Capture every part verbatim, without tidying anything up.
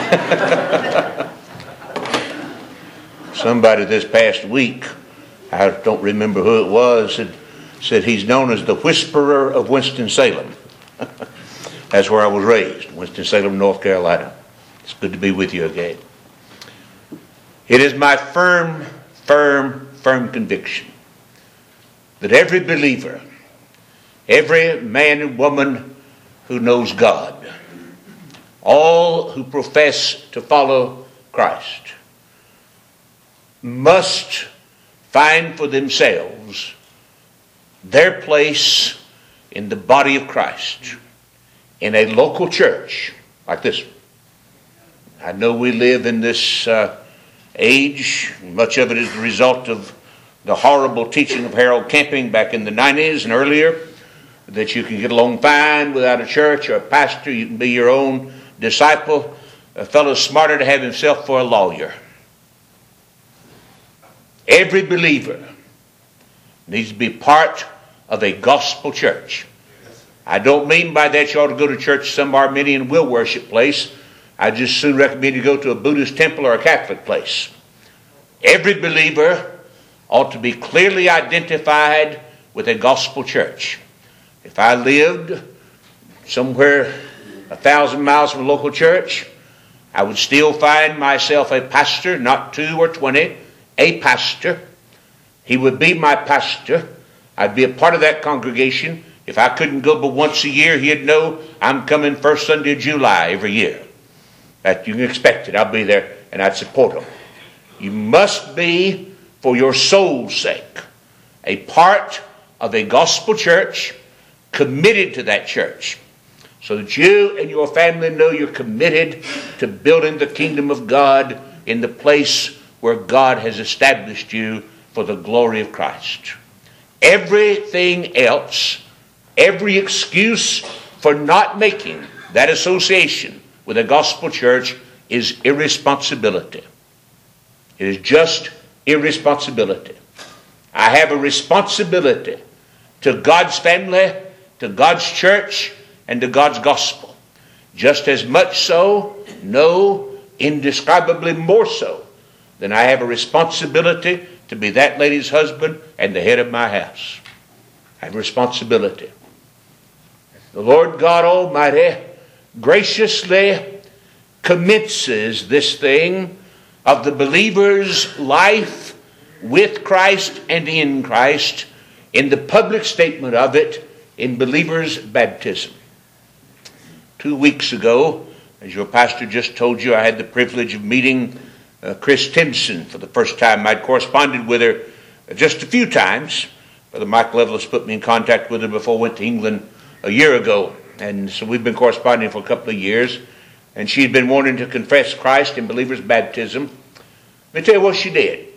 Somebody this past week, I don't remember who it was, said, said he's known as the Whisperer of Winston-Salem. That's where I was raised, Winston-Salem, North Carolina. It's good to be with you again. It is my firm, firm, firm conviction that every believer, every man and woman who knows God, all who profess to follow Christ, must find for themselves their place in the body of Christ, in a local church like this one. I know we live in this uh, age, much of it is the result of the horrible teaching of Harold Camping back in the nineties and earlier, that you can get along fine without a church or a pastor. You can be your own disciple. A fellow's smarter to have himself for a lawyer. Every believer needs to be part of a gospel church. I don't mean by that you ought to go to church some Arminian will worship place. I just soon recommend you go to a Buddhist temple or a Catholic place. Every believer ought to be clearly identified with a gospel church. If I lived somewhere a thousand miles from a local church, I would still find myself a pastor, not two or twenty, a pastor. He would be my pastor. I'd be a part of that congregation. If I couldn't go but once a year, he'd know I'm coming first Sunday of July every year. That you can expect it. I'll be there and I'd support him. You must be, for your soul's sake, a part of a gospel church, committed to that church, so that you and your family know you're committed to building the kingdom of God in the place where God has established you for the glory of Christ. Everything else, every excuse for not making that association with a gospel church is irresponsibility. It is just irresponsibility. I have a responsibility to God's family, to God's church, and to God's gospel. Just as much so, no, indescribably more so, than I have a responsibility to be that lady's husband and the head of my house. I have a responsibility. The Lord God Almighty graciously commences this thing of the believer's life with Christ and in Christ in the public statement of it in believer's baptism. Two weeks ago, as your pastor just told you, I had the privilege of meeting uh, Chris Timpson for the first time. I'd corresponded with her just a few times. Brother Michael Evelis put me in contact with her before I went to England a year ago. And so we've been corresponding for a couple of years. And she'd been wanting to confess Christ in believer's baptism. Let me tell you what she did.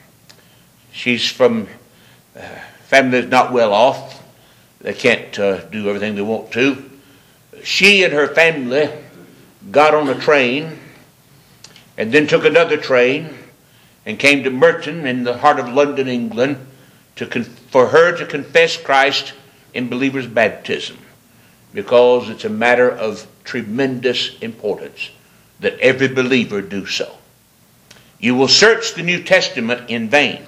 She's from a family that's not well off. They can't uh, do everything they want to. She and her family got on a train and then took another train and came to Merton in the heart of London, England, to con- for her to confess Christ in believer's baptism, because it's a matter of tremendous importance that every believer do so. You will search the New Testament in vain.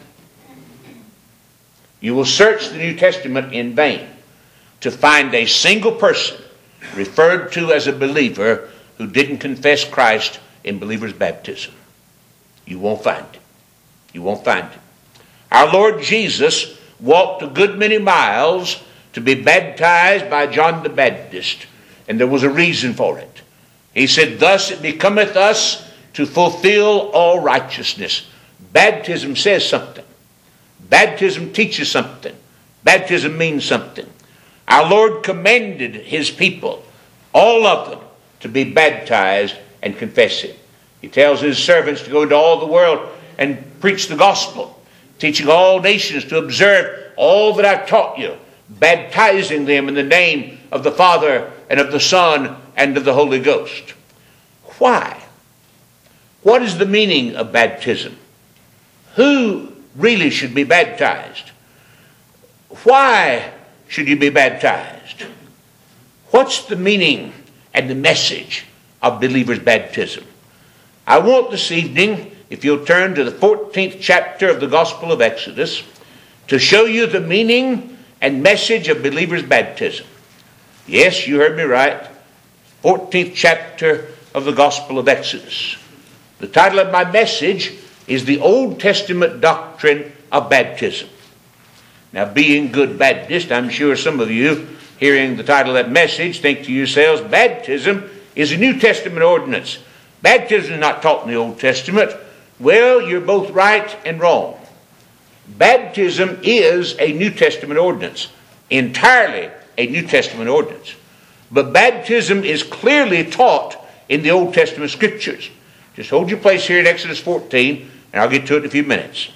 You will search the New Testament in vain to find a single person referred to as a believer who didn't confess Christ in believer's baptism. You won't find it. You won't find it. Our Lord Jesus walked a good many miles to be baptized by John the Baptist, and there was a reason for it. He said, "Thus it becometh us to fulfill all righteousness." Baptism says something. Baptism teaches something. Baptism means something. Our Lord commanded his people, all of them, to be baptized and confess him. He tells his servants to go into all the world and preach the gospel, teaching all nations to observe all that I've taught you, baptizing them in the name of the Father and of the Son and of the Holy Ghost. Why? What is the meaning of baptism? Who really should be baptized? Why should you be baptized? What's the meaning and the message of believer's baptism? I want this evening, if you'll turn to the fourteenth chapter of the Gospel of Exodus, to show you the meaning and message of believers' baptism. Yes, you heard me right. fourteenth chapter of the Gospel of Exodus. The title of my message is The Old Testament Doctrine of Baptism. Now, being good Baptist, I'm sure some of you, hearing the title of that message, think to yourselves, baptism is a New Testament ordinance. Baptism is not taught in the Old Testament. Well, you're both right and wrong. Baptism is a New Testament ordinance, entirely a New Testament ordinance. But baptism is clearly taught in the Old Testament Scriptures. Just hold your place here in Exodus fourteen, and I'll get to it in a few minutes.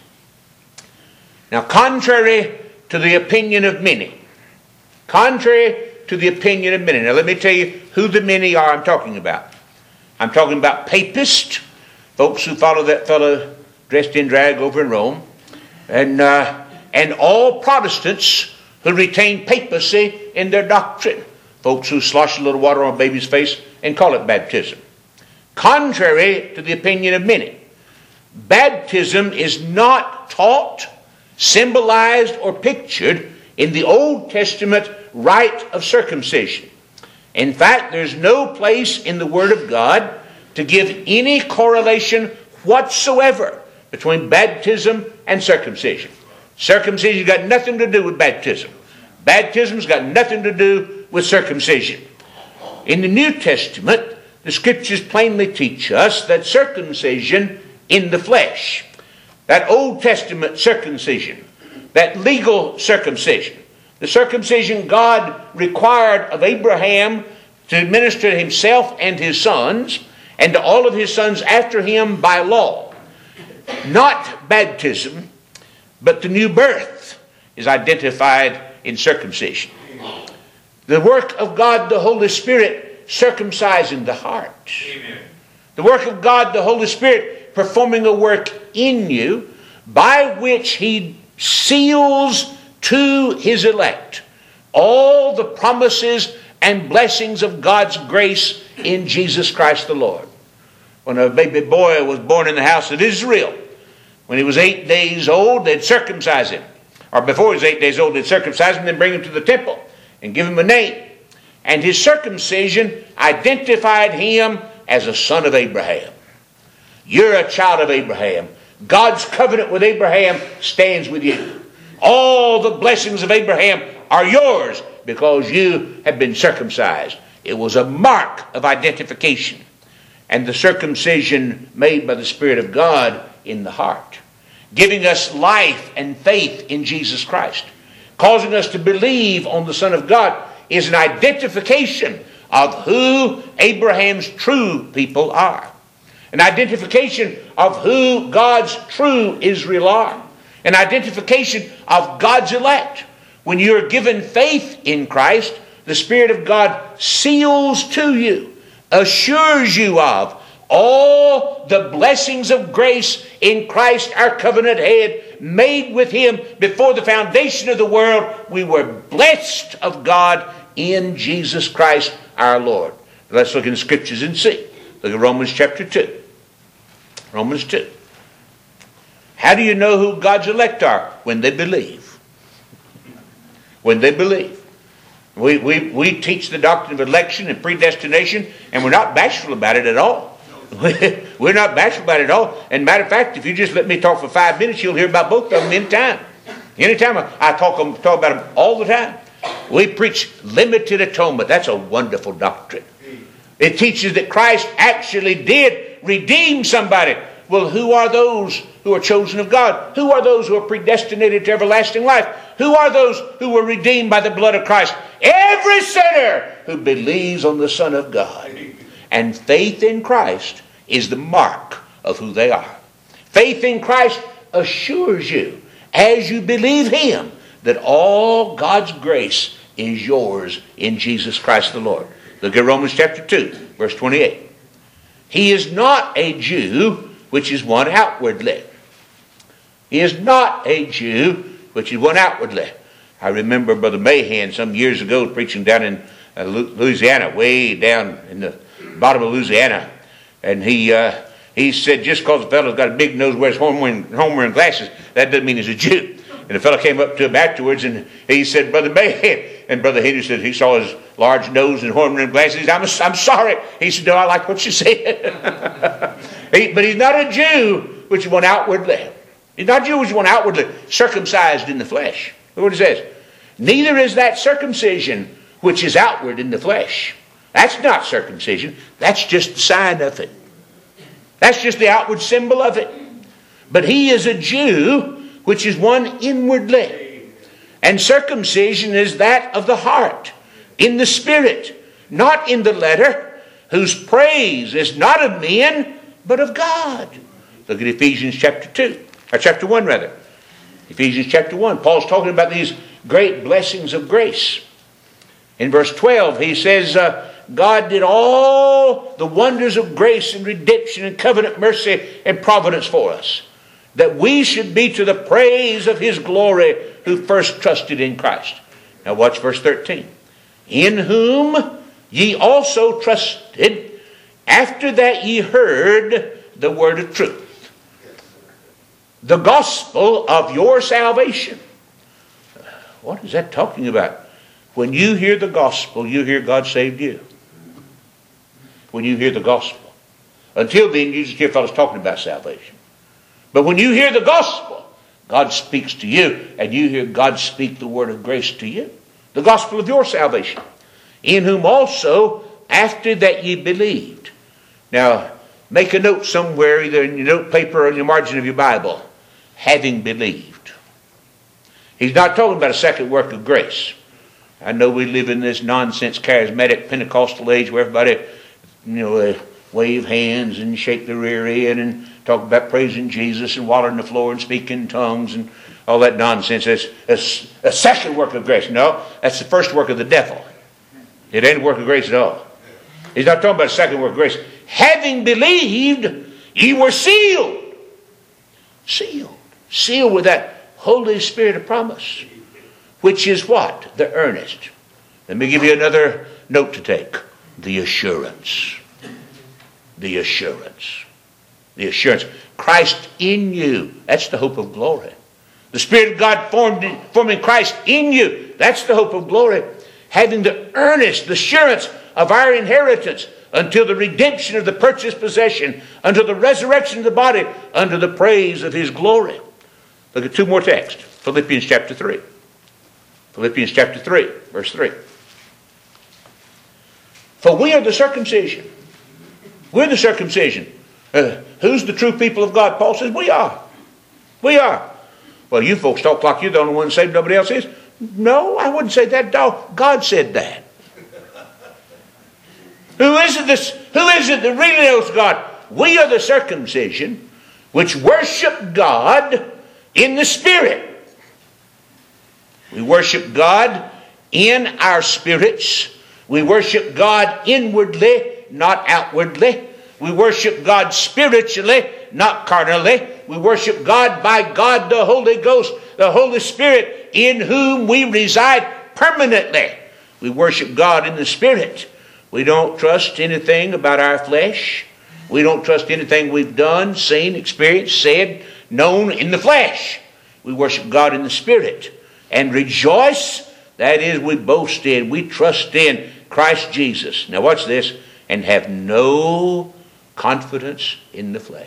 Now, contrary to the opinion of many, contrary to the opinion of many, now let me tell you who the many are I'm talking about. I'm talking about papists, folks who follow that fellow dressed in drag over in Rome, and uh, and all Protestants who retain papacy in their doctrine, folks who slosh a little water on a baby's face and call it baptism. Contrary to the opinion of many, baptism is not taught, symbolized, or pictured in the Old Testament rite of circumcision. In fact, there's no place in the Word of God to give any correlation whatsoever between baptism and circumcision. Circumcision got nothing to do with baptism. Baptism's got nothing to do with circumcision. In the New Testament, the Scriptures plainly teach us that circumcision in the flesh, that Old Testament circumcision, that legal circumcision, the circumcision God required of Abraham to administer to himself and his sons, and to all of his sons after him by law. Not baptism, but the new birth is identified in circumcision. The work of God the Holy Spirit circumcising the heart. Amen. The work of God the Holy Spirit performing a work in you by which He seals to His elect all the promises and blessings of God's grace in Jesus Christ the Lord. When a baby boy was born in the house of Israel, when he was eight days old, they'd circumcise him. Or before he was eight days old, they'd circumcise him, then bring him to the temple and give him a name. And his circumcision identified him as a son of Abraham. You're a child of Abraham. God's covenant with Abraham stands with you. All the blessings of Abraham are yours because you have been circumcised. It was a mark of identification. And the circumcision made by the Spirit of God in the heart, giving us life and faith in Jesus Christ, causing us to believe on the Son of God, is an identification of who Abraham's true people are. An identification of who God's true Israel are. An identification of God's elect. When you're given faith in Christ, the Spirit of God seals to you, assures you of all the blessings of grace in Christ, our covenant head, made with Him before the foundation of the world. We were blessed of God in Jesus Christ our Lord. Let's look in the Scriptures and see. Look at Romans chapter two. Romans two. How do you know who God's elect are? When they believe. When they believe. We, we, we teach the doctrine of election and predestination, and we're not bashful about it at all. We're not bashful about it at all. And matter of fact, if you just let me talk for five minutes, you'll hear about both of them anytime. Anytime I, I talk, talk about them all the time. We preach limited atonement. That's a wonderful doctrine. It teaches that Christ actually did redeem somebody. Well, who are those who are chosen of God? Who are those who are predestinated to everlasting life? Who are those who were redeemed by the blood of Christ? Every sinner who believes on the Son of God. And faith in Christ is the mark of who they are. Faith in Christ assures you, as you believe Him, that all God's grace is yours in Jesus Christ the Lord. Look at Romans chapter two, verse twenty-eight. He is not a Jew, which is one outwardly. He is not a Jew, which is one outwardly. I remember Brother Mahan some years ago preaching down in uh, Louisiana, way down in the bottom of Louisiana. And he uh, He said, just because a fellow's got a big nose, wears home-wearing, home-wearing glasses, that doesn't mean he's a Jew. And the fellow came up to him afterwards, and he said, Brother Mayhead. And Brother Henry said he saw his large nose and horn-rimmed glasses. He said, I'm, I'm sorry. He said, no, I like what you said. he, but he's not a Jew, which is one outwardly. He's not a Jew, which is one outwardly circumcised in the flesh. Look what it says. Neither is that circumcision which is outward in the flesh. That's not circumcision. That's just the sign of it. That's just the outward symbol of it. But he is a Jew, which is one inwardly. And circumcision is that of the heart, in the spirit, not in the letter, whose praise is not of men, but of God. Look at Ephesians chapter two, or chapter one rather. Ephesians chapter one. Paul's talking about these great blessings of grace. In verse twelve, he says, uh, God did all the wonders of grace and redemption and covenant mercy and providence for us, that we should be to the praise of his glory who first trusted in Christ. Now watch verse thirteen. In whom ye also trusted, after that ye heard the word of truth, the gospel of your salvation. What is that talking about? When you hear the gospel, you hear God saved you. When you hear the gospel. Until then, you just hear fellows talking about salvation. But when you hear the gospel, God speaks to you, and you hear God speak the word of grace to you. The gospel of your salvation. In whom also, after that ye believed. Now, make a note somewhere, either in your note paper or in the margin of your Bible. Having believed. He's not talking about a second work of grace. I know we live in this nonsense charismatic Pentecostal age where everybody, you know, they wave hands and shake their rear end and talk about praising Jesus and water on the floor and speak in tongues and all that nonsense. That's a, a second work of grace. No, that's the first work of the devil. It ain't a work of grace at all. He's not talking about a second work of grace. Having believed, ye were sealed. Sealed. Sealed with that Holy Spirit of promise. Which is what? The earnest. Let me give you another note to take. The assurance. The assurance. The assurance. Christ in you. That's the hope of glory. The Spirit of God formed in, forming Christ in you. That's the hope of glory. Having the earnest assurance of our inheritance until the redemption of the purchased possession, until the resurrection of the body, unto the praise of his glory. Look at two more texts. Philippians chapter three. Philippians chapter three, verse three. For we are the circumcision. We're the circumcision. Uh, who's the true people of God? Paul says, we are. We are. Well, you folks talk like you're the only one saved, nobody else is. No, I wouldn't say that. God said that. Who is it this, who is it that really knows God? We are the circumcision which worship God in the Spirit. We worship God in our spirits. We worship God inwardly, not outwardly. We worship God spiritually, not carnally. We worship God by God the Holy Ghost, the Holy Spirit, in whom we reside permanently. We worship God in the Spirit. We don't trust anything about our flesh. We don't trust anything we've done, seen, experienced, said, known in the flesh. We worship God in the Spirit. And rejoice, that is, we boast in, we trust in Christ Jesus. Now watch this. And have no confidence in the flesh.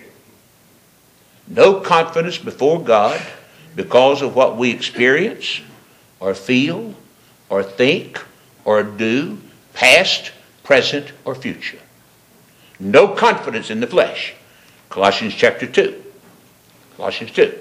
No confidence before God because of what we experience or feel or think or do, past, present, or future. No confidence in the flesh. Colossians chapter two. Colossians two.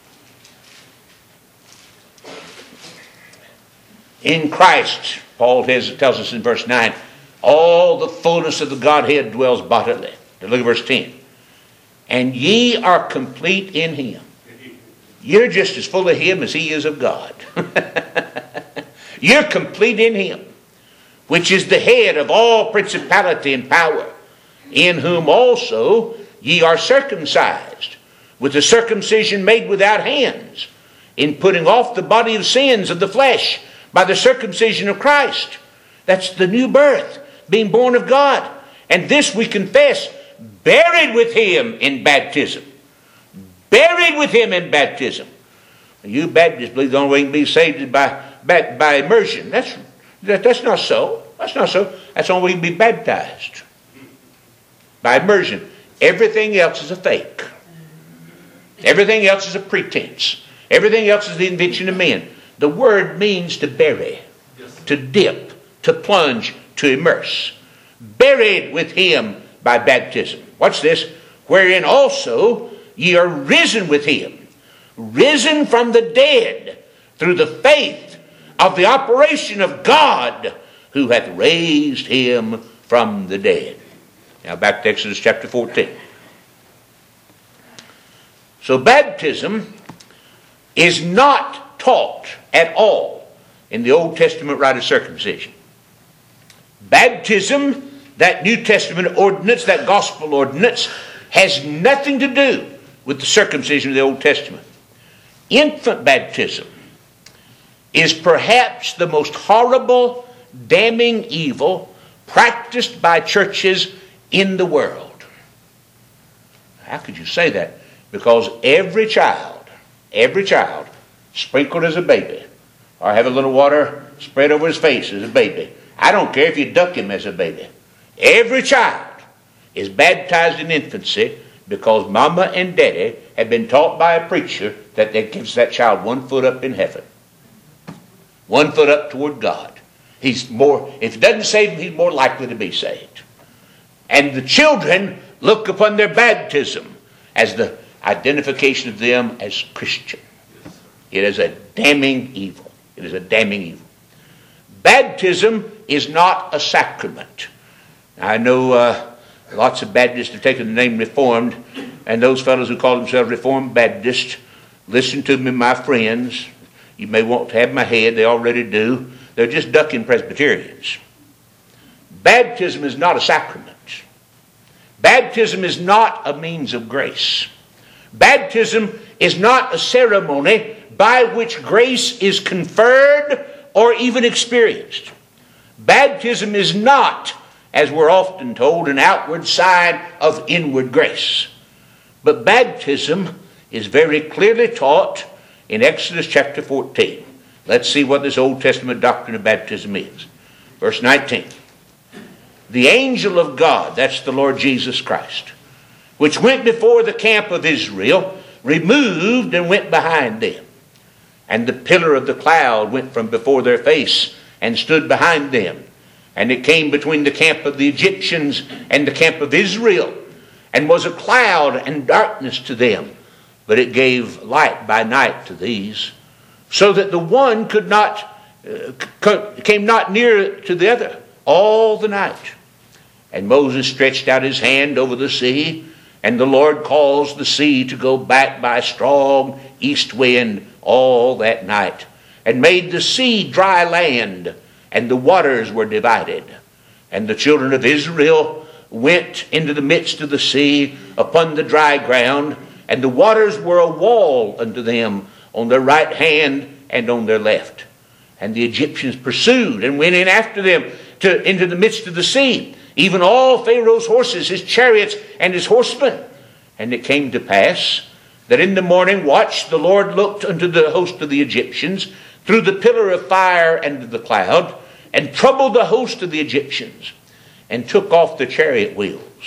In Christ, Paul tells us in verse nine, all the fullness of the Godhead dwells bodily. Now look at verse ten. And ye are complete in him. You're just as full of him as he is of God. You're complete in him, which is the head of all principality and power, in whom also ye are circumcised, with the circumcision made without hands, in putting off the body of sins of the flesh, by the circumcision of Christ. That's the new birth, being born of God. And this we confess buried with him in baptism. Buried with him in baptism. You Baptists believe the only way you can be saved is by, by, by immersion. That's, that, that's not so. That's not so. That's the only way you can be baptized. By immersion. Everything else is a fake. Everything else is a pretense. Everything else is the invention of men. The word means to bury, to dip, to plunge, to immerse. Buried with him by baptism. Watch this. Wherein also ye are risen with him. Risen from the dead through the faith of the operation of God who hath raised him from the dead. Now back to Exodus chapter fourteen. So baptism is not taught at all in the Old Testament rite of circumcision. Baptism, that New Testament ordinance, that gospel ordinance, has nothing to do with the circumcision of the Old Testament. Infant baptism is perhaps the most horrible, damning evil practiced by churches in the world. How could you say that? Because every child, every child, sprinkled as a baby, or have a little water spread over his face as a baby. I don't care if you duck him as a baby. Every child is baptized in infancy because mama and daddy have been taught by a preacher that that gives that child one foot up in heaven. One foot up toward God. He's more, if it doesn't save him, he's more likely to be saved. And the children look upon their baptism as the identification of them as Christian. It is a damning evil. It is a damning evil. Baptism is not a sacrament. Now, I know uh, lots of Baptists have taken the name Reformed, and those fellows who call themselves Reformed Baptists, listen to me, my friends. You may want to have my head. They already do. They're just ducking Presbyterians. Baptism is not a sacrament. Baptism is not a means of grace. Baptism is not a ceremony by which grace is conferred or even experienced. Baptism is not, as we're often told, an outward sign of inward grace. But baptism is very clearly taught in Exodus chapter fourteen. Let's see what this Old Testament doctrine of baptism is. Verse nineteen. The angel of God, that's the Lord Jesus Christ, which went before the camp of Israel, removed and went behind them. And the pillar of the cloud went from before their face and stood behind them. And it came between the camp of the Egyptians and the camp of Israel, and was a cloud and darkness to them, but it gave light by night to these, so that the one could not uh, came not near to the other all the night. And Moses stretched out his hand over the sea, and the Lord caused the sea to go back by a strong east wind all that night, and made the sea dry land, and the waters were divided. And the children of Israel went into the midst of the sea upon the dry ground, and the waters were a wall unto them on their right hand and on their left. And the Egyptians pursued and went in after them to, into the midst of the sea, even all Pharaoh's horses, his chariots, and his horsemen. And it came to pass that in the morning watch the Lord looked unto the host of the Egyptians through the pillar of fire and the cloud, and troubled the host of the Egyptians, and took off the chariot wheels,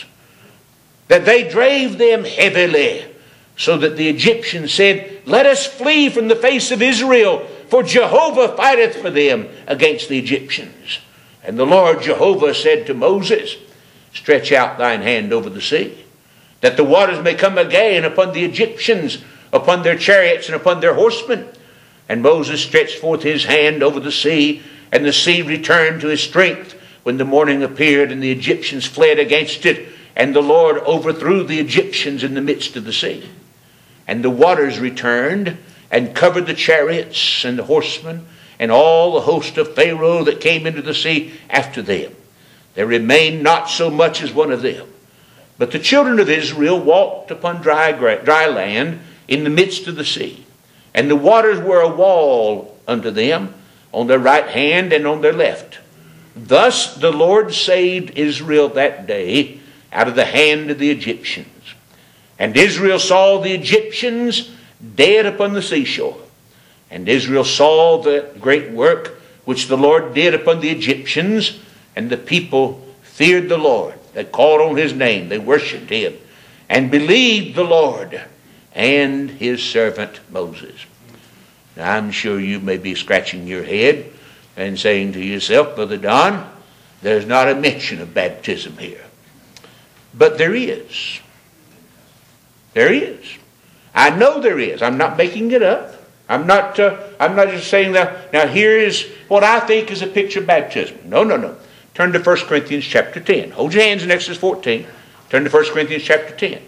that they drave them heavily, so that the Egyptians said, Let us flee from the face of Israel, for Jehovah fighteth for them against the Egyptians. And the Lord Jehovah said to Moses, Stretch out thine hand over the sea, that the waters may come again upon the Egyptians, upon their chariots, and upon their horsemen. And Moses stretched forth his hand over the sea, and the sea returned to his strength when the morning appeared, and the Egyptians fled against it, and the Lord overthrew the Egyptians in the midst of the sea. And the waters returned and covered the chariots and the horsemen and all the host of Pharaoh that came into the sea after them. There remained not so much as one of them. But the children of Israel walked upon dry, dry land in the midst of the sea. And the waters were a wall unto them on their right hand and on their left. Thus the Lord saved Israel that day out of the hand of the Egyptians. And Israel saw the Egyptians dead upon the seashore. And Israel saw the great work which the Lord did upon the Egyptians, and the people feared the Lord. They called on his name. They worshipped him and believed the Lord and his servant Moses. Now, I'm sure you may be scratching your head and saying to yourself, Brother Don, there's not a mention of baptism here. But there is. There is. I know there is. I'm not making it up. I'm not, uh, I'm not just saying that. Now, here is what I think is a picture of baptism. No, no, no. Turn to First Corinthians chapter ten. Hold your hands in Exodus fourteen. Turn to First Corinthians chapter ten.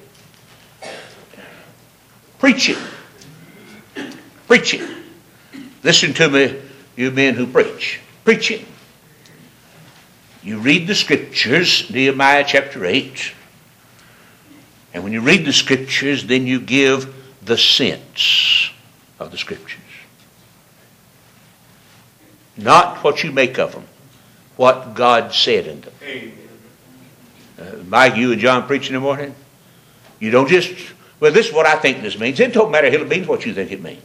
Preaching. Preaching. Listen to me, you men who preach. Preaching. You read the scriptures, Nehemiah chapter eight. And when you read the scriptures, then you give the sense of the scriptures. Not what you make of them. What God said in them. Uh, Mike, you and John preach in the morning? You don't just, well, this is what I think this means. It don't matter if it means what you think it means.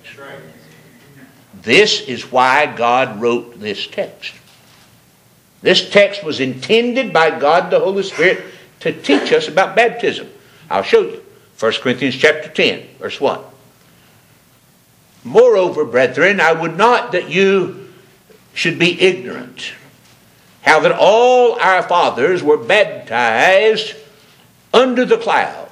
This is why God wrote this text. This text was intended by God the Holy Spirit to teach us about baptism. I'll show you. First Corinthians chapter ten, verse one. Moreover, brethren, I would not that you should be ignorant, how that all our fathers were baptized under the cloud,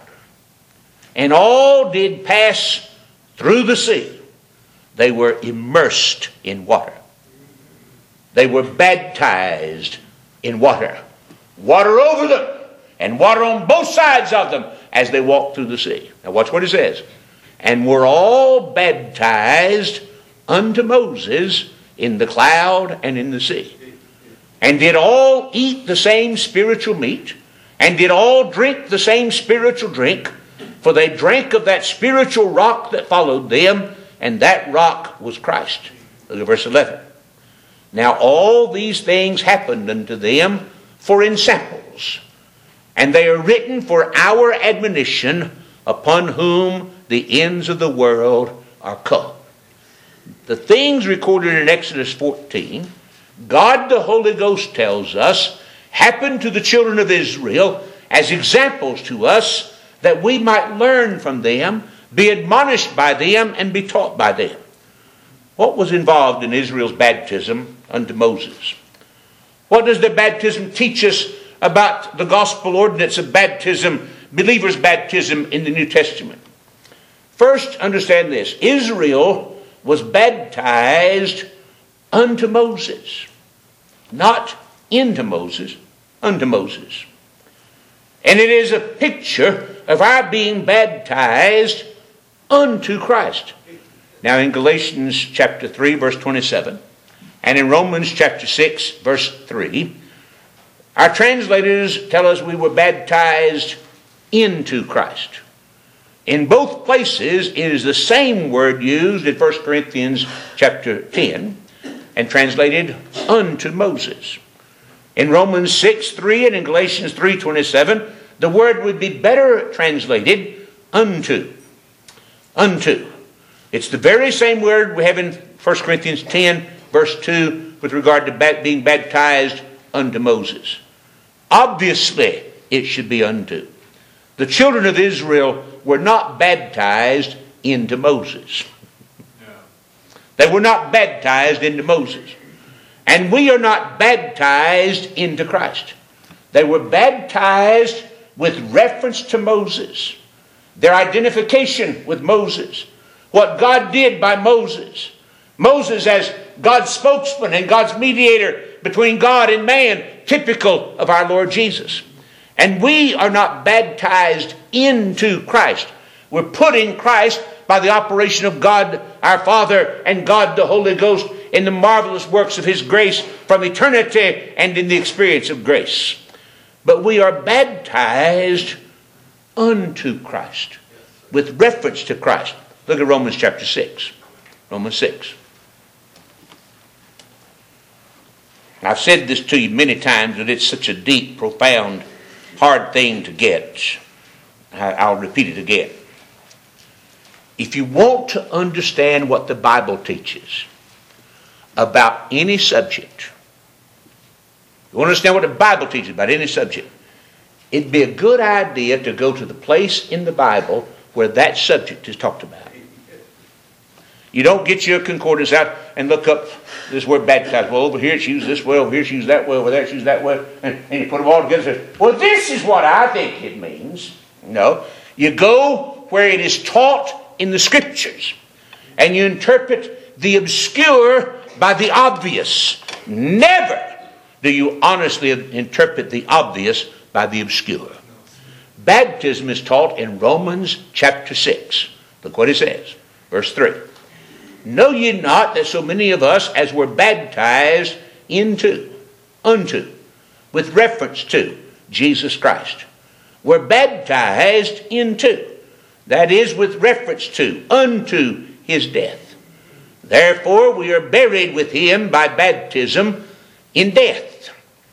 and all did pass through the sea. They were immersed in water. They were baptized in water. Water over them, and water on both sides of them as they walked through the sea. Now watch what it says. And were all baptized unto Moses in the cloud and in the sea. And did all eat the same spiritual meat, and did all drink the same spiritual drink, for they drank of that spiritual rock that followed them, and that rock was Christ. Look at verse eleven. Now all these things happened unto them for ensamples, and they are written for our admonition, upon whom the ends of the world are come. The things recorded in Exodus fourteen, God the Holy Ghost tells us, happened to the children of Israel as examples to us, that we might learn from them, be admonished by them, and be taught by them. What was involved in Israel's baptism unto Moses? What does the baptism teach us about the gospel ordinance of baptism, believers' baptism in the New Testament? First, understand this. Israel was baptized unto Moses. Not into Moses, unto Moses. And it is a picture of our being baptized unto Christ. Now in Galatians chapter three, verse twenty-seven, and in Romans chapter six, verse three, our translators tell us we were baptized into Christ. In both places, it is the same word used in First Corinthians chapter ten and translated unto Moses. In Romans six three and in Galatians three twenty-seven, the word would be better translated unto. Unto. It's the very same word we have in First Corinthians ten verse two with regard to being baptized unto Moses. Obviously, it should be unto. The children of Israel were not baptized into Moses. They were not baptized into Moses. And we are not baptized into Christ. They were baptized with reference to Moses. Their identification with Moses. What God did by Moses. Moses as God's spokesman and God's mediator between God and man, typical of our Lord Jesus. And we are not baptized into Christ. We're put in Christ by the operation of God our Father and God the Holy Ghost in the marvelous works of His grace from eternity and in the experience of grace. But we are baptized unto Christ with reference to Christ. Look at Romans chapter six. Romans six. I've said this to you many times, that it's such a deep, profound hard thing to get. I'll repeat it again. If you want to understand what the Bible teaches about any subject, you want to understand what the Bible teaches about any subject, it'd be a good idea to go to the place in the Bible where that subject is talked about. You don't get your concordance out and look up this word baptized. Well, over here it's used this way, over here it's used that way, over there it's used that way, and, and you put them all together and say, well, this is what I think it means. No. You go where it is taught in the Scriptures, and you interpret the obscure by the obvious. Never do you honestly interpret the obvious by the obscure. Baptism is taught in Romans chapter six. Look what it says. Verse three. Know ye not that so many of us as were baptized into, unto, with reference to Jesus Christ, were baptized into, that is, with reference to, unto his death. Therefore we are buried with him by baptism in death,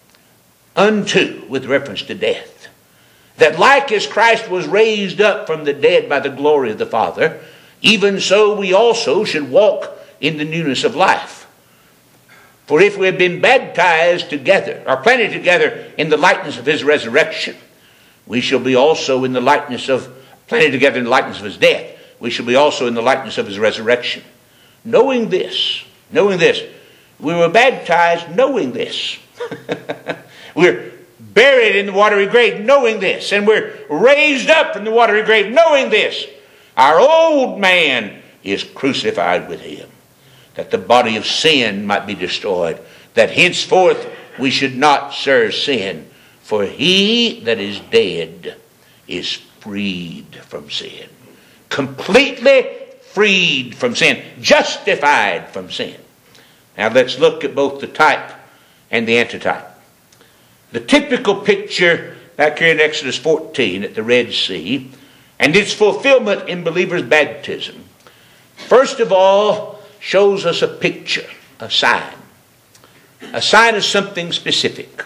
unto, with reference to death, that like as Christ was raised up from the dead by the glory of the Father, even so we also should walk in the newness of life. For if we have been baptized together, or planted together in the likeness of his resurrection, we shall be also in the likeness of, planted together in the likeness of his death, we shall be also in the likeness of his resurrection. Knowing this, knowing this, we were baptized knowing this. We're buried in the watery grave knowing this, and we're raised up from the watery grave knowing this. Our old man is crucified with him, that the body of sin might be destroyed, that henceforth we should not serve sin. For he that is dead is freed from sin. Completely freed from sin. Justified from sin. Now let's look at both the type and the antitype. The typical picture back here in Exodus fourteen at the Red Sea, and its fulfillment in believers' baptism, first of all, shows us a picture, a sign. A sign is something specific.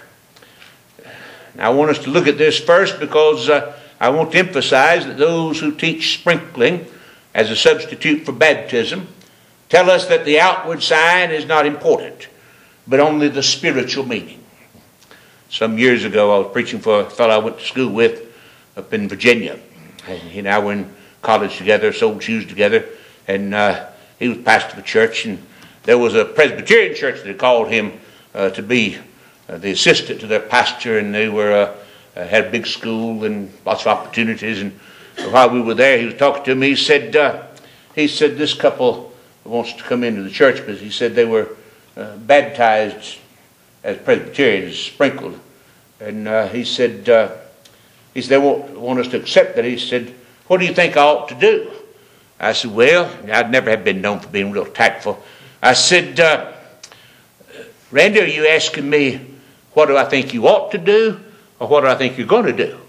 Now, I want us to look at this first because uh, I want to emphasize that those who teach sprinkling as a substitute for baptism tell us that the outward sign is not important, but only the spiritual meaning. Some years ago, I was preaching for a fellow I went to school with up in Virginia. And he and I were in college together, sold shoes together, and uh, he was pastor of a church, and there was a Presbyterian church that called him uh, to be uh, the assistant to their pastor, and they were uh, uh, had a big school and lots of opportunities. And while we were there, he was talking to me. He said, uh, he said this couple wants to come into the church, but he said they were uh, baptized as Presbyterians, sprinkled, and uh, he said. Uh, He said, they won't want us to accept that. He said, what do you think I ought to do? I said, well, I'd never have been known for being real tactful. I said, uh, Randy, are you asking me what do I think you ought to do or what do I think you're going to do?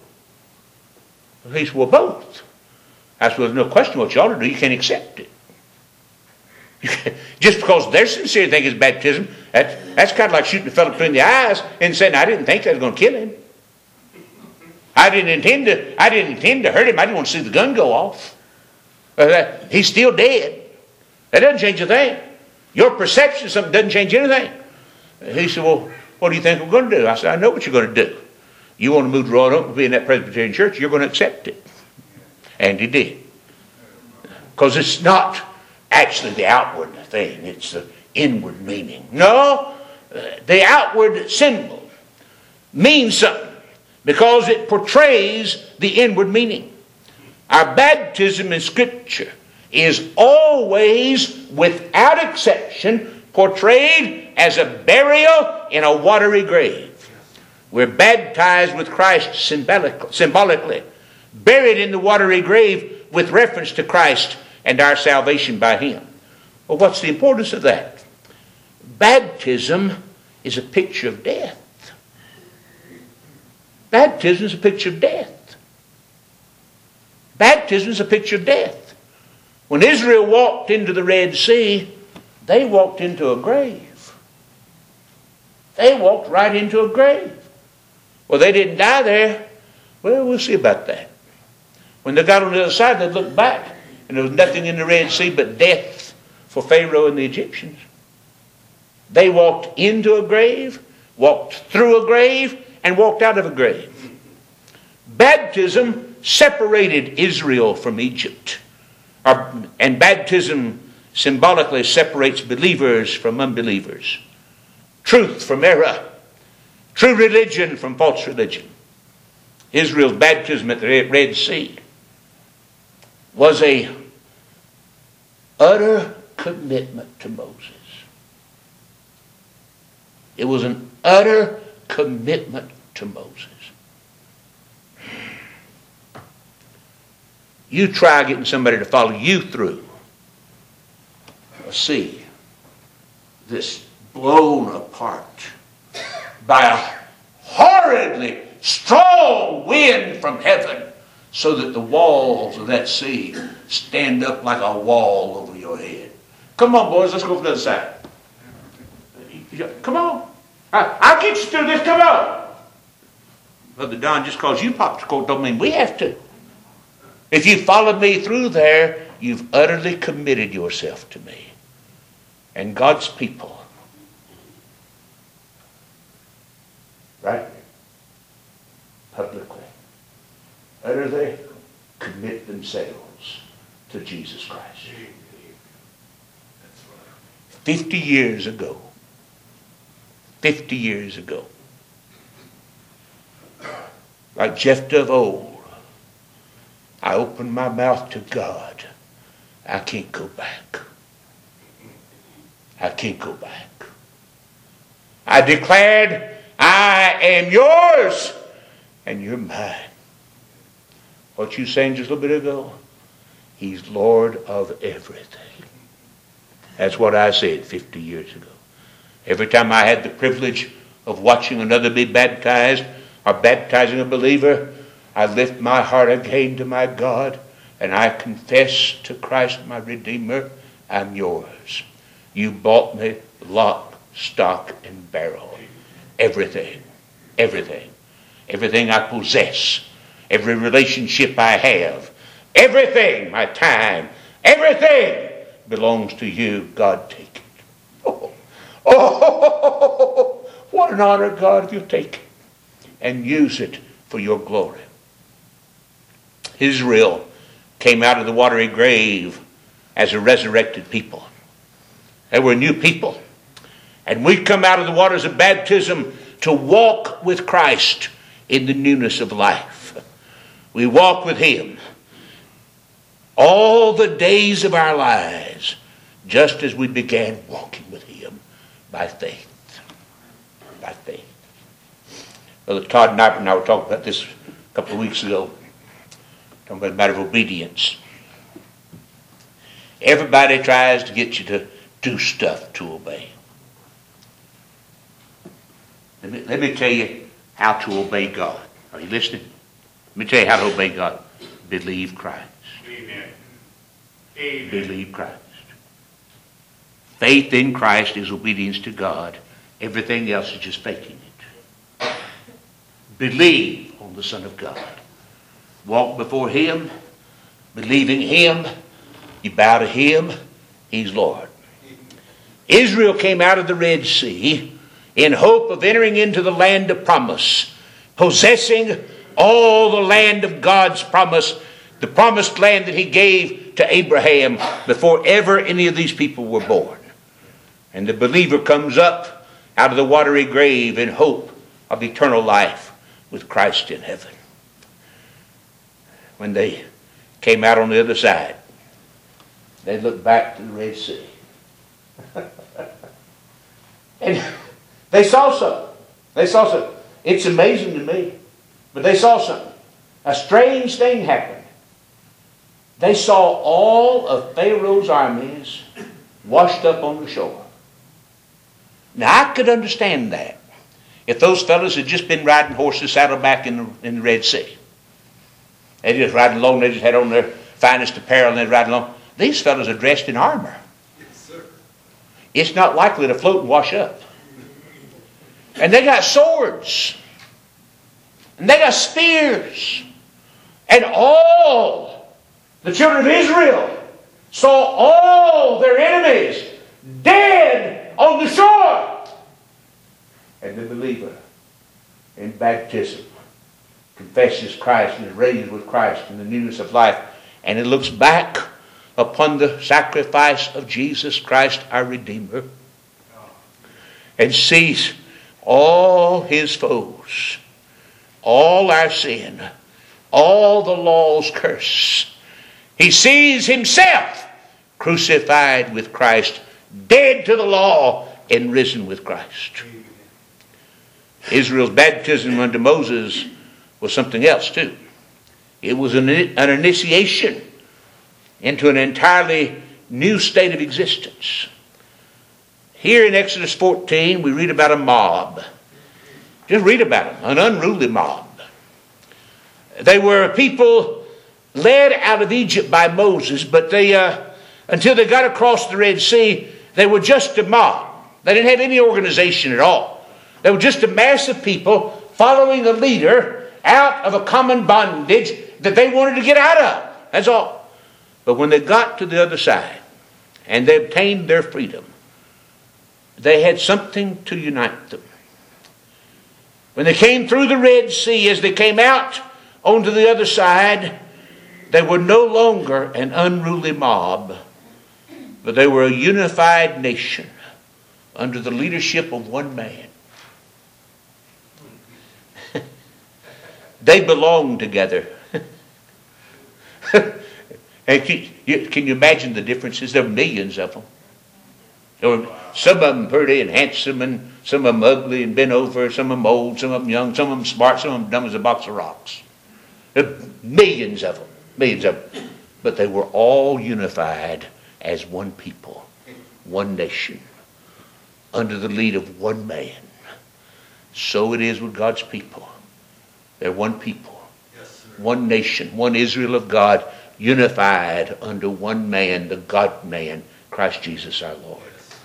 He said, well, both. I said, well, there's no question what you ought to do. You can't accept it. Just because they're sincere think it's baptism, that's, that's kind of like shooting a fellow between the eyes and saying, I didn't think that was going to kill him. I didn't intend to. I didn't intend to hurt him. I didn't want to see the gun go off. Uh, he's still dead. That doesn't change a thing. Your perception of something doesn't change anything. He said, "Well, what do you think we're going to do?" I said, "I know what you're going to do. You want to move to Roanoke and be in that Presbyterian church. You're going to accept it." And he did, because it's not actually the outward thing; it's the inward meaning. No, the outward symbol means something, because it portrays the inward meaning. Our baptism in Scripture is always, without exception, portrayed as a burial in a watery grave. We're baptized with Christ symbolically, buried in the watery grave with reference to Christ and our salvation by him. Well, what's the importance of that? Baptism is a picture of death. Baptism is a picture of death. Baptism is a picture of death. When Israel walked into the Red Sea, they walked into a grave. They walked right into a grave. Well, they didn't die there. Well, we'll see about that. When they got on the other side, they looked back, and there was nothing in the Red Sea but death for Pharaoh and the Egyptians. They walked into a grave, walked through a grave, and walked out of a grave. Baptism separated Israel from Egypt. And baptism symbolically separates believers from unbelievers. Truth from error. True religion from false religion. Israel's baptism at the Red Sea was a utter commitment to Moses. It was an utter commitment to Moses. You try getting somebody to follow you through a sea that's blown apart by a horridly strong wind from heaven, so that the walls of that sea stand up like a wall over your head. Come on, boys, let's go for the other side. Come on. I'll get you through this. Come on. Brother Don, just because you popped the court don't mean we have to. If you followed me through there, you've utterly committed yourself to me. And God's people, right, publicly, utterly commit themselves to Jesus Christ. Fifty years ago, fifty years ago, like Jephthah of old, I opened my mouth to God. I can't go back. I can't go back. I declared, I am yours and you're mine. What you sang just a little bit ago, He's Lord of everything. That's what I said fifty years ago. Every time I had the privilege of watching another be baptized or baptizing a believer, I lift my heart again to my God and I confess to Christ my Redeemer, I'm yours. You bought me lock, stock, and barrel. Everything. Everything. Everything I possess. Every relationship I have. Everything, my time. Everything belongs to you. God, take it. Oh, oh, what an honor, God, if you take it and use it for your glory. Israel came out of the watery grave as a resurrected people. They were a new people. And we come out of the waters of baptism to walk with Christ in the newness of life. We walk with Him all the days of our lives, just as we began walking with Him by faith. By faith. Brother Todd and I, and I were talking about this a couple of weeks ago. Talking about a matter of obedience. Everybody tries to get you to do stuff to obey. Let me, let me tell you how to obey God. Are you listening? Let me tell you how to obey God. Believe Christ. Amen. Amen. Believe Christ. Faith in Christ is obedience to God. Everything else is just faking it. Believe on the Son of God. Walk before Him, believing Him. You bow to Him. He's Lord. Israel came out of the Red Sea in hope of entering into the land of promise, possessing all the land of God's promise, the promised land that He gave to Abraham before ever any of these people were born. And the believer comes up out of the watery grave in hope of eternal life with Christ in heaven. When they came out on the other side, they looked back to the Red Sea. And they saw something. They saw something. It's amazing to me. But they saw something. A strange thing happened. They saw all of Pharaoh's armies washed up on the shore. Now I could understand that if those fellows had just been riding horses saddleback in the, in the Red Sea. They just riding along, they just had on their finest apparel and they're riding along. These fellows are dressed in armor. Yes, sir. It's not likely to float and wash up. And they got swords. And they got spears. And all the children of Israel saw all their enemies dead on the shore. And the believer in baptism confesses Christ and is raised with Christ in the newness of life. And it looks back upon the sacrifice of Jesus Christ, our Redeemer, and sees all his foes, all our sin, all the law's curse. He sees himself crucified with Christ, dead to the law, and risen with Christ. Israel's baptism under Moses was something else too. It was an, an initiation into an entirely new state of existence. Here in Exodus fourteen, we read about a mob. Just read about them, an unruly mob. They were a people led out of Egypt by Moses, but they, uh, until they got across the Red Sea, they were just a mob. They didn't have any organization at all. They were just a mass of people following a leader out of a common bondage that they wanted to get out of. That's all. But when they got to the other side and they obtained their freedom, they had something to unite them. When they came through the Red Sea, as they came out onto the other side, they were no longer an unruly mob, but they were a unified nation under the leadership of one man. They belonged together. And can you, can you imagine the differences? There were millions of them. There were some of them pretty and handsome, and some of them ugly and bent over, some of them old, some of them young, some of them smart, some of them dumb as a box of rocks. There were millions of them, millions of them. But they were all unified as one people, one nation, under the lead of one man. So it is with God's people. They're one people, yes, one nation, one Israel of God, unified under one man, the God-man, Christ Jesus our Lord. Yes,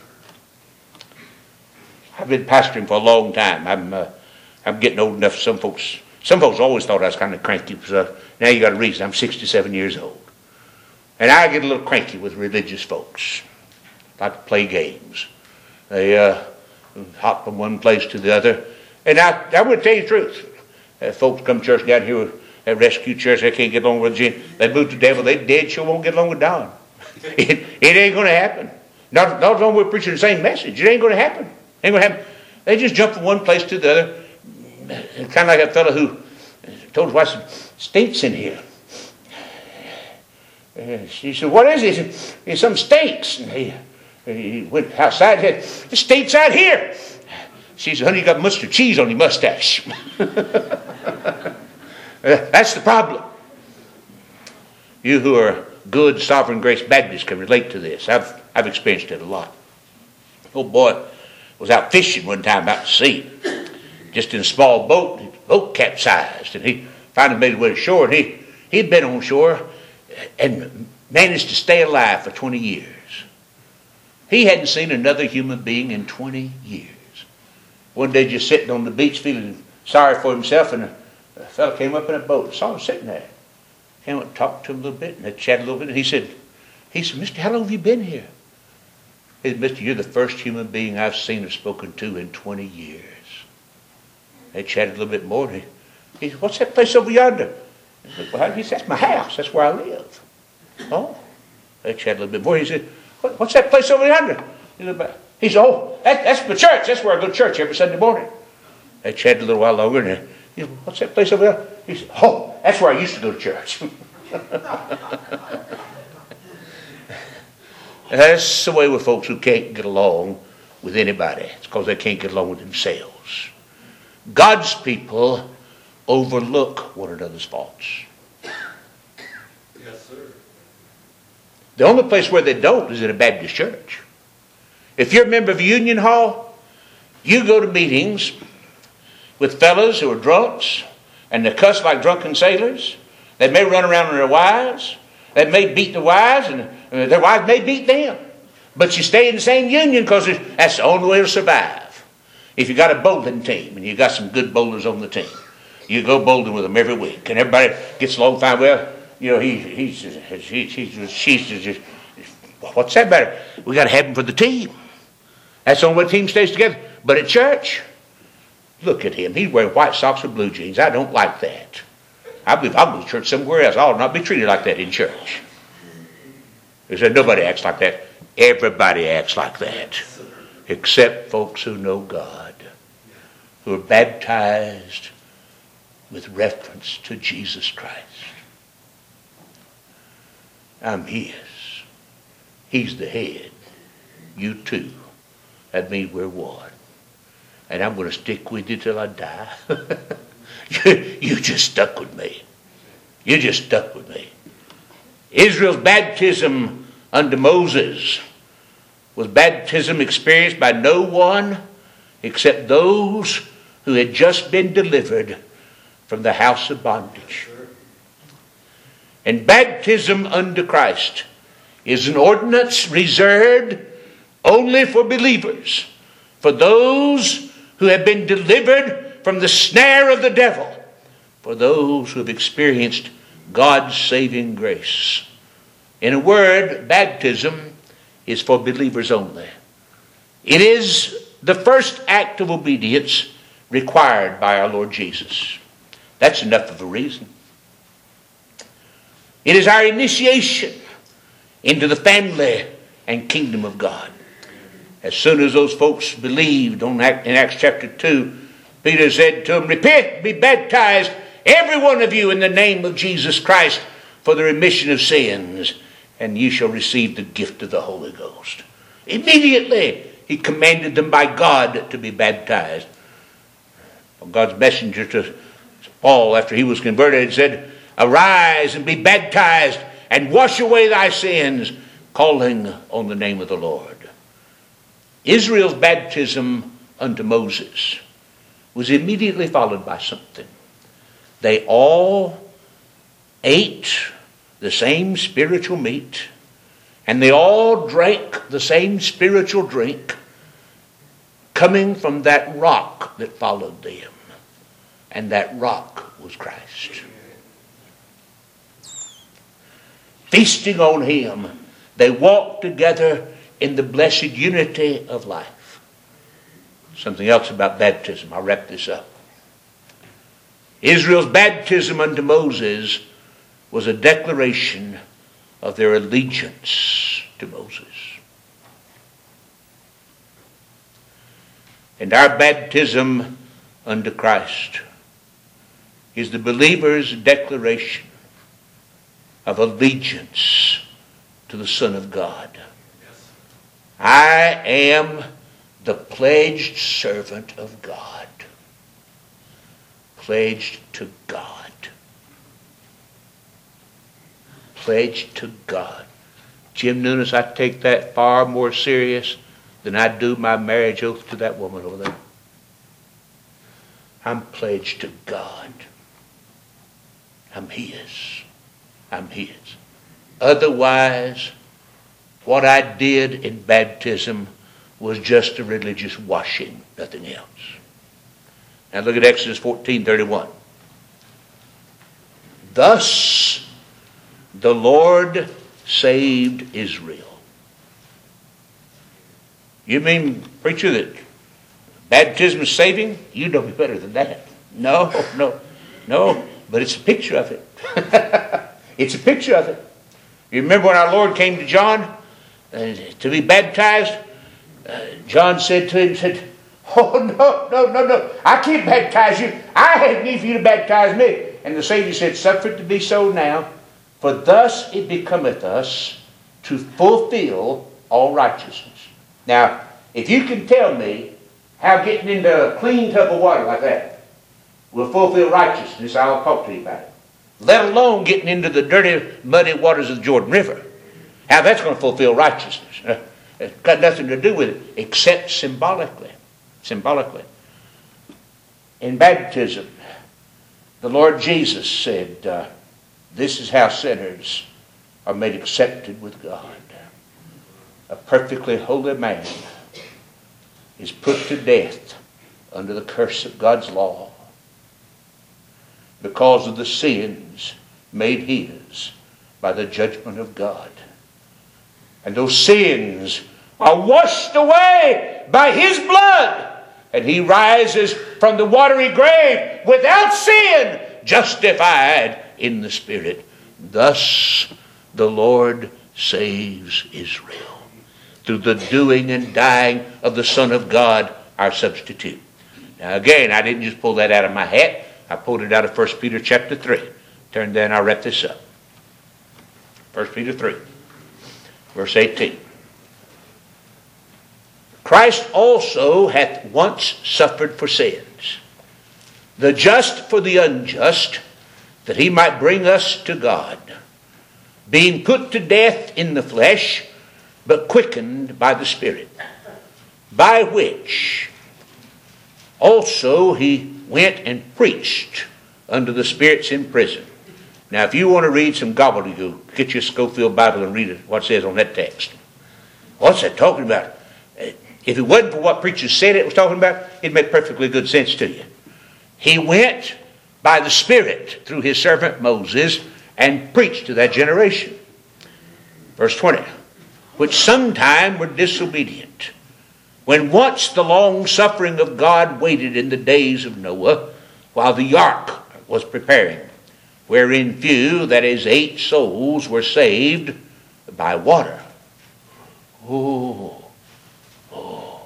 I've been pastoring for a long time. I'm uh, I'm getting old enough. Some folks, some folks always thought I was kind of cranky. So now you got a reason. I'm sixty-seven years old, and I get a little cranky with religious folks. Like to play games. They uh, hop from one place to the other, and I I'm going to tell you the truth. Uh, folks come to church down here at Rescue Church, they can't get along with Jim. They move to the devil, they dead sure won't get along with Don. it, it ain't going to happen. Not, not as long as we're preaching the same message. It ain't going to happen. It ain't going to happen. They just jump from one place to the other. Kind of like a fellow who told his wife, stinks in here. Uh, she said, what is it? He said, it's some stinks. And he, he went outside and said, it stinks out here. She said, honey, you got mustard cheese on your mustache. That's the problem. You who are good Sovereign Grace Baptists can relate to this. I've, I've experienced it a lot. Old boy was out fishing one time out to sea. Just in a small boat. His boat capsized. And he finally made his way to shore. And he, he'd been on shore and managed to stay alive for twenty years. He hadn't seen another human being in twenty years. One day just sitting on the beach feeling sorry for himself, and a, a fellow came up in a boat and saw him sitting there. Came up and talked to him a little bit, and they chatted a little bit, and he said, he said, Mister, how long have you been here? He said, Mister, you're the first human being I've seen or spoken to in twenty years. They chatted a little bit more, and he, he said, what's that place over yonder? He said, well, he said, that's my house. That's where I live. Oh. They chatted a little bit more. He said, what, what's that place over yonder? He said, He said, oh, that, that's the church. That's where I go to church every Sunday morning. They chatted a little while longer, and he said, what's that place over there? He said, oh, that's where I used to go to church. That's the way with folks who can't get along with anybody. It's because they can't get along with themselves. God's people overlook one another's faults. Yes, sir. The only place where they don't is in a Baptist church. If you're a member of Union Hall, you go to meetings with fellas who are drunks, and they cuss like drunken sailors. They may run around on their wives. They may beat the wives, and their wives may beat them. But you stay in the same union because that's the only way to survive. If you got a bowling team, and you got some good bowlers on the team, You go bowling with him every week, and everybody gets along fine. Well, you know, he, he's, he's, he's, she's just, what's that matter? We got to have him for the team. That's the only way the team stays together. But at church, look at him. He's wearing white socks with blue jeans. I don't like that. I believe I'll go to church somewhere else. I'll not be treated like that in church. He said, nobody acts like that. Everybody acts like that. Except folks who know God, who are baptized with reference to Jesus Christ. I'm his. He's the head. You too. That means we're one. And I'm going to stick with you till I die. you, you just stuck with me. You just stuck with me. Israel's baptism under Moses was baptism experienced by no one except those who had just been delivered from the house of bondage. And baptism under Christ is an ordinance reserved only for believers, for those who have been delivered from the snare of the devil, for those who have experienced God's saving grace. In a word, baptism is for believers only. It is the first act of obedience required by our Lord Jesus. That's enough of a reason. It is our initiation into the family and kingdom of God. As soon as those folks believed on Act, in Acts chapter two, Peter said to them, repent, be baptized, every one of you, in the name of Jesus Christ for the remission of sins, and you shall receive the gift of the Holy Ghost. Immediately he commanded them by God to be baptized. God's messenger to Paul, after he was converted, said, arise and be baptized and wash away thy sins, calling on the name of the Lord. Israel's baptism unto Moses was immediately followed by something. They all ate the same spiritual meat, and they all drank the same spiritual drink, coming from that rock that followed them. And that rock was Christ. Feasting on him, they walked together in the blessed unity of life. Something else about baptism. I'll wrap this up. Israel's baptism unto Moses was a declaration of their allegiance to Moses. And our baptism unto Christ is the believer's declaration of allegiance to the Son of God. I am the pledged servant of God. Pledged to God. Pledged to God. Jim Nunes, I take that far more serious than I do my marriage oath to that woman over there. I'm pledged to God. I'm his. I'm his. Otherwise, what I did in baptism was just a religious washing, nothing else. Now look at Exodus fourteen thirty-one. Thus the Lord saved Israel. You mean, preacher, that baptism is saving? You know me better than that. No, no, no, but it's a picture of it. It's a picture of it. You remember when our Lord came to John uh, to be baptized? Uh, John said to him, said, oh, no, no, no, no. I can't baptize you. I have need for you to baptize me. And the Savior said, suffer it to be so now, for thus it becometh us to fulfill all righteousness. Now, if you can tell me how getting into a clean tub of water like that will fulfill righteousness, I'll talk to you about it. Let alone getting into the dirty, muddy waters of the Jordan River. How that's going to fulfill righteousness. Uh, it's got nothing to do with it except symbolically. Symbolically. In baptism, the Lord Jesus said, uh, this is how sinners are made accepted with God. A perfectly holy man is put to death under the curse of God's law. because of the sins made his by the judgment of God. And those sins are washed away by his blood. And he rises from the watery grave without sin, justified in the Spirit. Thus the Lord saves Israel, through the doing and dying of the Son of God, our substitute. Now again, I didn't just pull that out of my hat. I pulled it out of First Peter chapter three. Turn there and I'll wrap this up. First Peter three, verse eighteen. Christ also hath once suffered for sins, the just for the unjust, that he might bring us to God, being put to death in the flesh, but quickened by the Spirit, by which also he went and preached unto the spirits in prison. Now, if you want to read some gobbledygook, get your Schofield Bible and read it, what it says on that text. What's that talking about? If it wasn't for what preachers said it was talking about, it'd make perfectly good sense to you. He went by the Spirit through his servant Moses and preached to that generation. Verse twenty. Which sometime were disobedient, when once the long suffering of God waited in the days of Noah, while the ark was preparing, wherein few, that is eight souls, were saved by water. Oh, oh.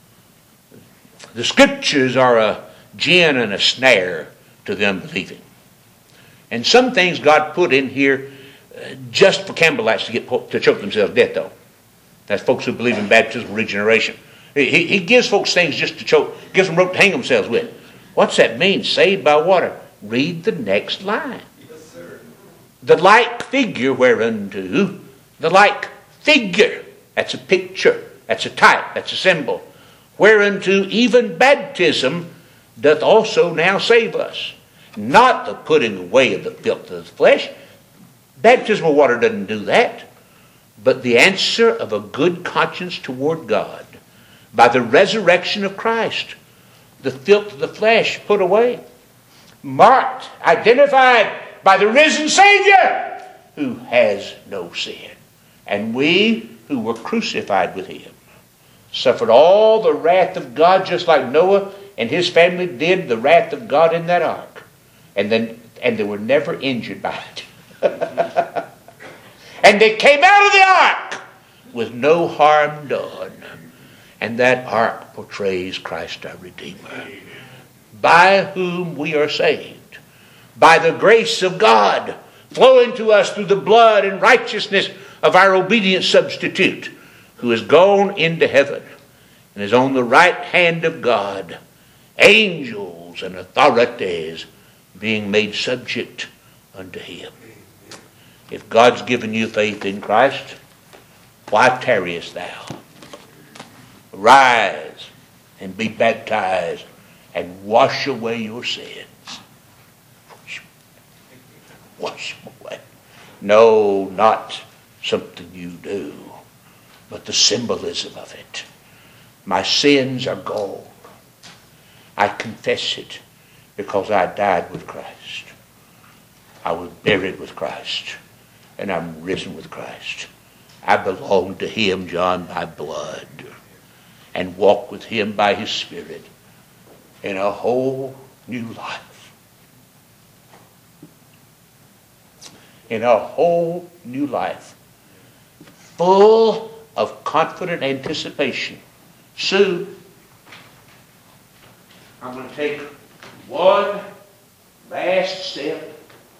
The scriptures are a gin and a snare to the unbelieving. And some things God put in here uh, just for Campbellites to get to choke themselves to death, though. That's folks who believe in baptism, regeneration. He, he gives folks things just to choke, gives them rope to hang themselves with. What's that mean? Saved by water. Read the next line. Yes, sir. The like figure whereunto, the like figure. That's a picture. That's a type. That's a symbol. Whereunto even baptism doth also now save us. Not the putting away of the filth of the flesh. Baptismal water doesn't do that. But the answer of a good conscience toward God by the resurrection of Christ. The filth of the flesh put away. Marked, identified by the risen Savior who has no sin. And we who were crucified with him suffered all the wrath of God, just like Noah and his family did the wrath of God in that ark. And then and they were never injured by it. And they came out of the ark with no harm done. And that ark portrays Christ our Redeemer, by whom we are saved, by the grace of God flowing to us through the blood and righteousness of our obedient substitute, who has gone into heaven and is on the right hand of God, angels and authorities being made subject unto him. If God's given you faith in Christ, why tarriest thou? Rise and be baptized and wash away your sins. Wash them away. No, not something you do, but the symbolism of it. My sins are gone. I confess it because I died with Christ. I was buried with Christ, and I'm risen with Christ. I belong to him, John, by blood, and walk with him by his Spirit in a whole new life. In a whole new life, full of confident anticipation. Soon, I'm going to take one last step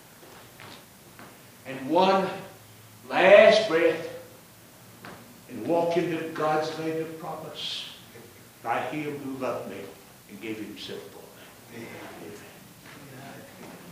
and one last breath and walk into God's land of promise by him who loved me and gave himself for me. Amen.